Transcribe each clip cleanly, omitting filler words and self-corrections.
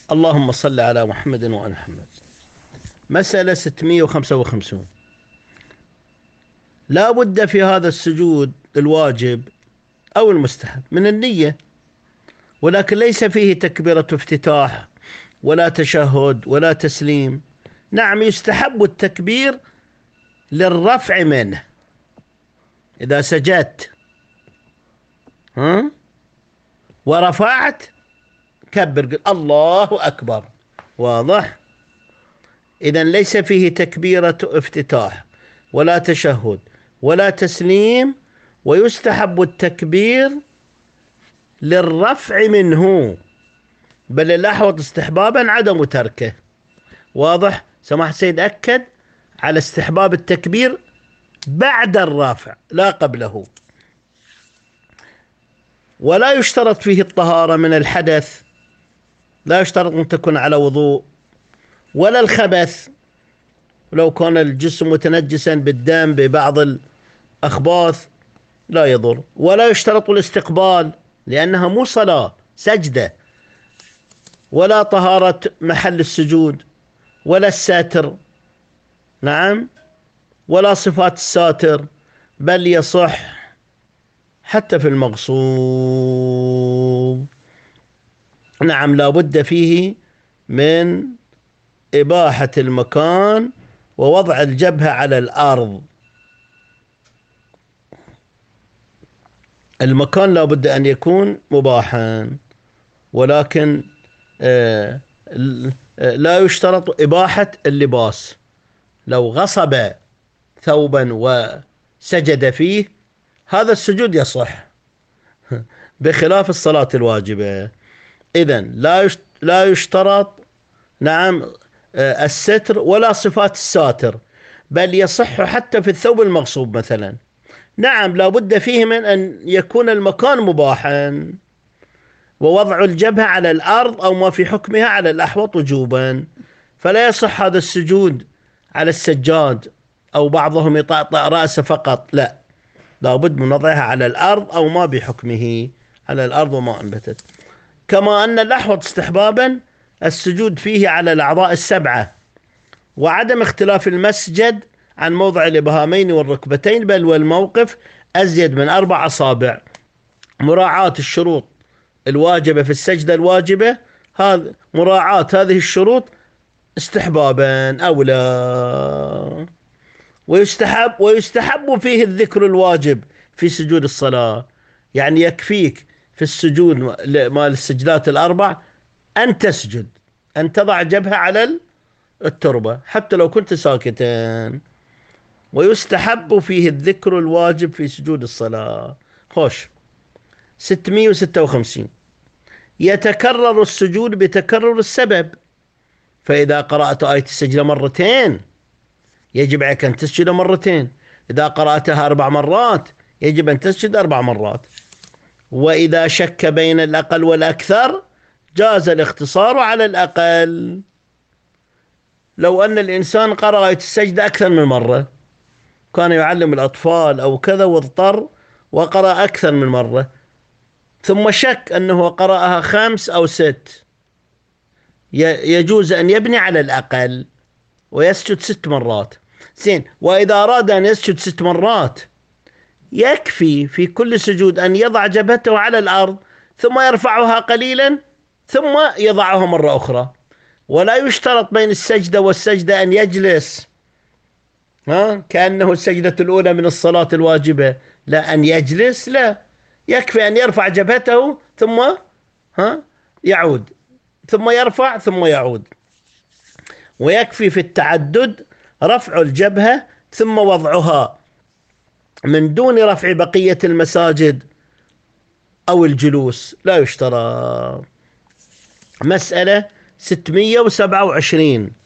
اللهم صل على محمد وآل محمد. مسألة 655. لا بد في هذا السجود الواجب أو المستحب من النية، ولكن ليس فيه تكبيرة افتتاح ولا تشهد ولا تسليم. نعم، يستحب التكبير للرفع منه. إذا سجدت ورفعت كبر، قل الله أكبر. واضح؟ إذن ليس فيه تكبيرة افتتاح ولا تشهد ولا تسليم، ويستحب التكبير للرفع منه، بل الأحوط استحبابا عدم تركه. واضح؟ سماحة السيد أكد على استحباب التكبير بعد الرافع لا قبله. ولا يشترط فيه الطهارة من الحدث، لا يشترط أن تكون على وضوء، ولا الخبث لو كان الجسم متنجسا بالدم ببعض الأخباث لا يضر، ولا يشترط الاستقبال لأنها مو صلاة، سجدة، ولا طهارة محل السجود، ولا الساتر، نعم، ولا صفات الساتر، بل يصح حتى في المغصوب. نعم، لا بد فيه من إباحة المكان ووضع الجبهة على الأرض. المكان لا بد أن يكون مباحا، ولكن لا يشترط إباحة اللباس. لو غصب ثوبا وسجد فيه هذا السجود يصح بخلاف الصلاة الواجبة. إذن لا يشترط، نعم، الستر ولا صفات الساتر، بل يصح حتى في الثوب المغصوب مثلا. نعم، لا بد فيه من أن يكون المكان مباحا، ووضع الجبهة على الأرض أو ما في حكمها على الأحوط وجوبا. فلا يصح هذا السجود على السجاد أو بعضهم يطأطأ رأسه فقط، لا، لابد من وضعها على الأرض أو ما بحكمه على الأرض وما أنبتت. كما أن الأحوط استحبابا السجود فيه على الأعضاء السبعة، وعدم اختلاف المسجد عن موضع الإبهامين والركبتين، بل والموقف أزيد من 4 أصابع، مراعاة الشروط الواجبة في السجدة الواجبة. مراعاة هذه الشروط استحبابا أولى. ويستحب فيه الذكر الواجب في سجود الصلاة. يعني يكفيك في السجود مال السجدات الأربع أن تسجد، أن تضع جبهة على التربة حتى لو كنت ساكتا. ويستحب فيه الذكر الواجب في سجود الصلاة. خوش. 656. يتكرر السجود بتكرر السبب، فإذا قرأت آية السجدة مرتين يجب عليك أن تسجد مرتين، إذا قرأتها 4 مرات يجب أن تسجد 4 مرات. وإذا شك بين الأقل والأكثر جاز الاختصار على الأقل. لو أن الإنسان قرأ آية السجدة أكثر من مرة، كان يعلم الأطفال أو كذا واضطر وقرأ أكثر من مرة، ثم شك أنه قرأها 5 أو 6، يجوز أن يبني على الأقل ويسجد 6 مرات. زين، وإذا أراد أن يسجد 6 مرات يكفي في كل سجود أن يضع جبهته على الأرض ثم يرفعها قليلا ثم يضعها مرة أخرى. ولا يشترط بين السجدة والسجدة أن يجلس كأنه السجدة الأولى من الصلاة الواجبة، لا، أن يجلس، لا، يكفي أن يرفع جبهته ثم يعود، ثم يرفع ثم يعود. ويكفي في التعدد رفع الجبهة ثم وضعها من دون رفع بقية المساجد أو الجلوس، لا يشترط. مسألة 627.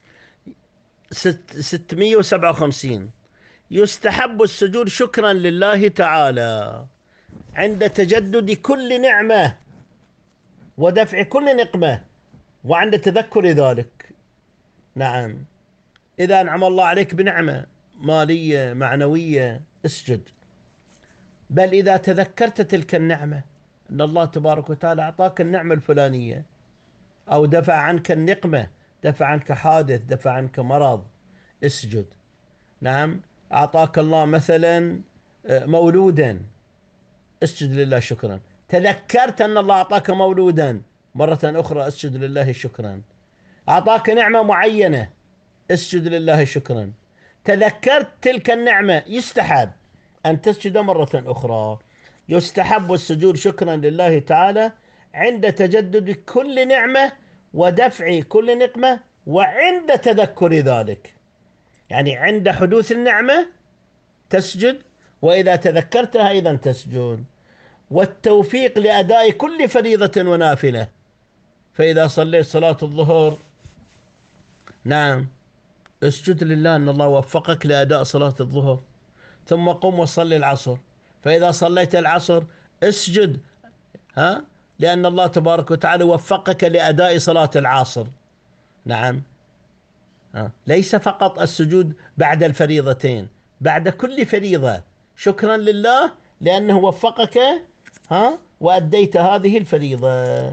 657. يستحب السجود شكرا لله تعالى عند تجدد كل نعمة ودفع كل نقمة وعند تذكر ذلك. نعم، إذا أنعم الله عليك بنعمة مالية معنوية اسجد، بل إذا تذكرت تلك النعمة أن الله تبارك وتعالى أعطاك النعمة الفلانية أو دفع عنك النقمة، دفع عنك حادث، دفع عنك مرض، اسجد. نعم. أعطاك الله مثلا مولودا، اسجد لله شكرا. تذكرت أن الله أعطاك مولودا مرة أخرى، اسجد لله شكرا. أعطاك نعمة معينة، اسجد لله شكرا. تذكرت تلك النعمة، يستحب أن تسجد مرة أخرى. يستحب السجود شكرا لله تعالى عند تجدد كل نعمة ودفع كل نقمة، وعند تذكر ذلك. يعني عند حدوث النعمة تسجد، وإذا تذكرتها أيضا تسجد. والتوفيق لأداء كل فريضة ونافلة. فإذا صليت صلاة الظهر، نعم، اسجد لله أن الله وفقك لأداء صلاة الظهر. ثم قم وصلي العصر. فإذا صليت العصر اسجد، لأن الله تبارك وتعالى وفقك لأداء صلاة العصر. نعم. ليس فقط السجود بعد الفريضتين، بعد كل فريضة شكرا لله لأنه وفقك وأديت هذه الفريضة.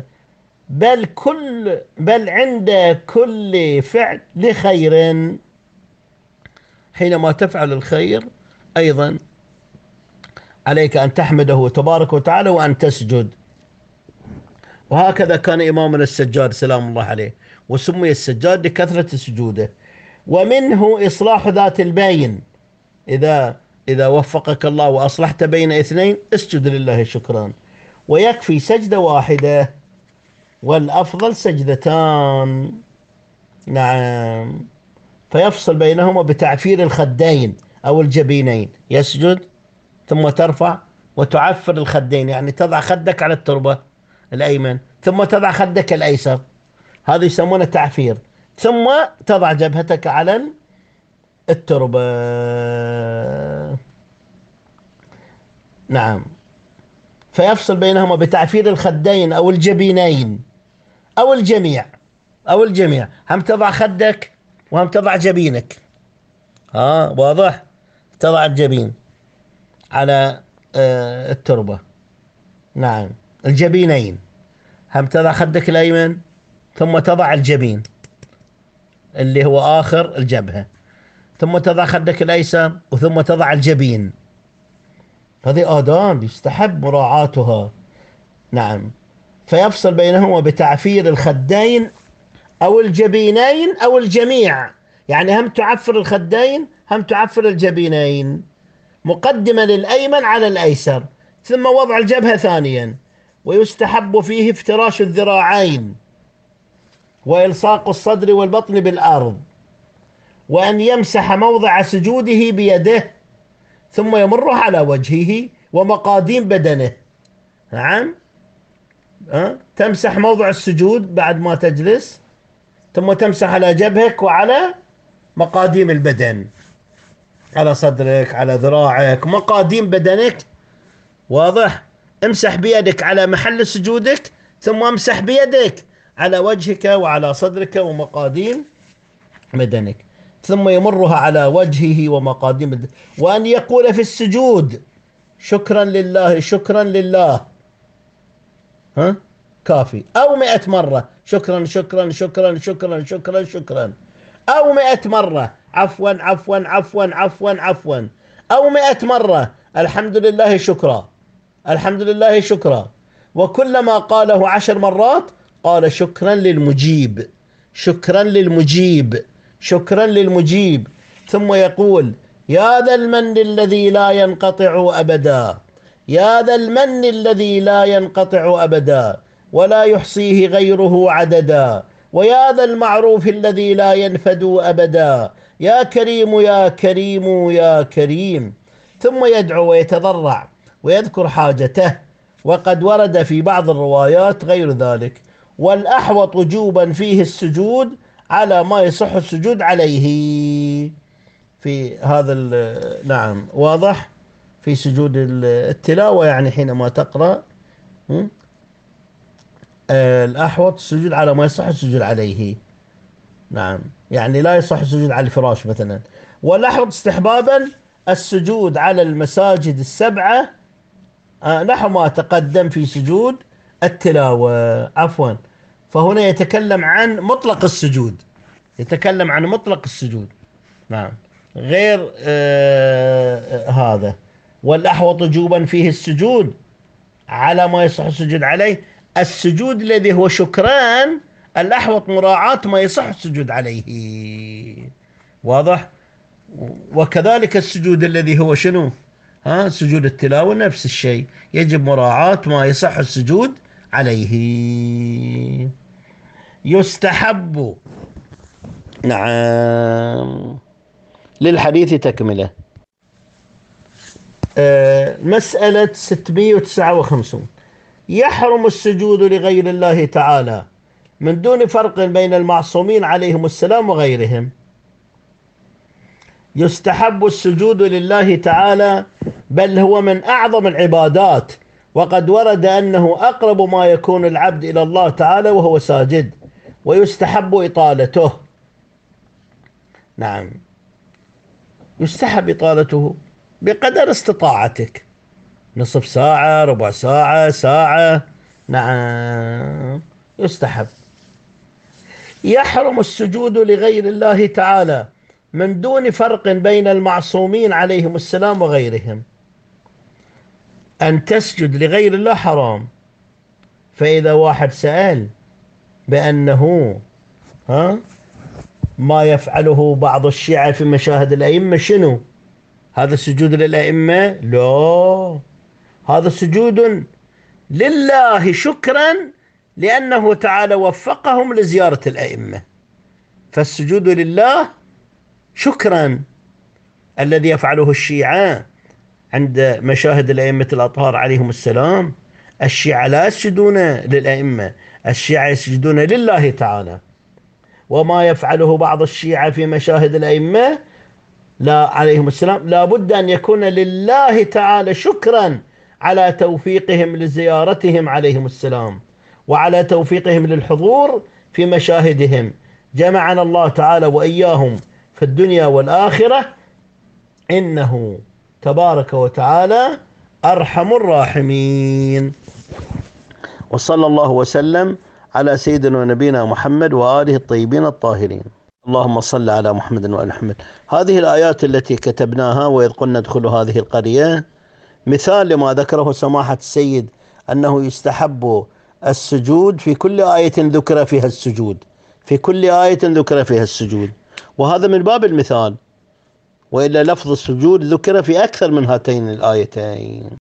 بل عند كل فعل لخير، حينما تفعل الخير أيضا عليك أن تحمده تبارك وتعالى وأن تسجد. وهكذا كان إمامنا السجاد سلام الله عليه، وسمي السجاد لكثرة سجوده. ومنه إصلاح ذات البين. إذا وفقك الله وأصلحت بين اثنين، اسجد لله شكرا. ويكفي سجدة واحدة، والأفضل سجدتان. نعم. فيفصل بينهما بتعفير الخدين أو الجبينين. يسجد ثم ترفع وتعفر الخدين، يعني تضع خدك على التربة الأيمن ثم تضع خدك الأيسر، هذا يسمونه تعفير. ثم تضع جبهتك على التربة. نعم. فيفصل بينهما بتعفير الخدين أو الجبينين أو الجميع. هم تضع خدك وهم تضع جبينك. واضح؟ تضع الجبين على التربة. نعم. الجبينين، هم تضع خدك الأيمن ثم تضع الجبين اللي هو آخر الجبهة، ثم تضع خدك الأيسر وثم تضع الجبين. هذه آداب يستحب مراعاتها. نعم. فيفصل بينهما بتعفير الخدين أو الجبينين أو الجميع، يعني هم تعفر الخدين هم تعفر الجبينين، مقدما الأيمن على الأيسر، ثم وضع الجبهة ثانيا. ويستحب فيه افتراش الذراعين وإلصاق الصدر والبطن بالأرض، وأن يمسح موضع سجوده بيده ثم يمر على وجهه ومقاديم بدنه. نعم. تمسح موضع السجود بعد ما تجلس، ثم تمسح على جبهك وعلى مقاديم البدن، على صدرك، على ذراعك، مقاديم بدنك. واضح؟ امسح بيدك على محل سجودك، ثم امسح بيدك على وجهك وعلى صدرك ومقاديم بدنك، ثم يمرها على وجهه ومقاديم بدنك. وأن يقول في السجود شكرا لله شكرا لله، كافي. أو 100 مرة شكرا شكرا شكرا شكرا شكرا شكرا، أو 100 مرة عفوا عفوا عفوا عفوا عفوا، أو 100 مرة الحمد لله شكرا الحمد لله شكرا. وكلما قاله 10 مرات قال شكرا للمجيب شكرا للمجيب شكرا للمجيب. ثم يقول يا ذا المن الذي لا ينقطع أبدا، يا ذا المن الذي لا ينقطع أبدا ولا يحصيه غيره عددا، ويا ذا المعروف الذي لا ينفد أبدا، يا كريم يا كريم يا كريم. ثم يدعو ويتضرع ويذكر حاجته، وقد ورد في بعض الروايات غير ذلك. والأحوط وجوبا فيه السجود على ما يصح السجود عليه في هذا. نعم. واضح؟ في سجود التلاوة، يعني حينما تقرأ الأحوط السجود على ما يصح السجود عليه. نعم. يعني لا يصح السجود على الفراش مثلا. والأحوط استحبابا السجود على المساجد السبعة نحو ما تقدم في سجود التلاوة. عفوا. فهنا يتكلم عن مطلق السجود، يتكلم عن مطلق السجود. نعم، غير هذا. والأحوط وجوبا فيه السجود على ما يصح السجود عليه. السجود الذي هو شكران الأحوط مراعاة ما يصح السجود عليه. واضح؟ وكذلك السجود الذي هو شنو؟ سجود التلاوة نفس الشيء، يجب مراعاة ما يصح السجود عليه. يستحب. نعم. للحديث تكملة. مسألة 659. يحرم السجود لغير الله تعالى من دون فرق بين المعصومين عليهم السلام وغيرهم. يستحب السجود لله تعالى، بل هو من أعظم العبادات، وقد ورد أنه أقرب ما يكون العبد إلى الله تعالى وهو ساجد، ويستحب إطالته. نعم، يستحب إطالته بقدر استطاعتك، نصف ساعة، ربع ساعة، ساعة. نعم، يستحب. يحرم السجود لغير الله تعالى من دون فرق بين المعصومين عليهم السلام وغيرهم. أن تسجد لغير الله حرام. فإذا واحد سأل بأنه ما يفعله بعض الشيعة في مشاهد الأئمة شنو؟ هذا السجود للأئمة؟ لا، هذا سجود لله شكرا لأنه تعالى وفقهم لزيارة الأئمة. فالسجود لله شكرا الذي يفعله الشيعة عند مشاهد الأئمة الأطهار عليهم السلام. الشيعة لا يسجدون للأئمة، الشيعة يسجدون لله تعالى. وما يفعله بعض الشيعة في مشاهد الأئمة لا عليهم السلام لا بد أن يكون لله تعالى شكرا على توفيقهم لزيارتهم عليهم السلام، وعلى توفيقهم للحضور في مشاهدهم. جمعنا الله تعالى وإياهم في الدنيا والآخرة، إنه تبارك وتعالى أرحم الراحمين. وصلى الله وسلم على سيدنا ونبينا محمد وآله الطيبين الطاهرين. اللهم صل على محمد وآل محمد. هذه الآيات التي كتبناها وإذ قلنا ادخلوا هذه القرية مثال لما ذكره سماحة السيد، أنه يستحب السجود في كل آية ذكر فيها السجود، في كل آية ذكر فيها السجود، وهذا من باب المثال، وإلا لفظ السجود ذكر في أكثر من هاتين الآيتين.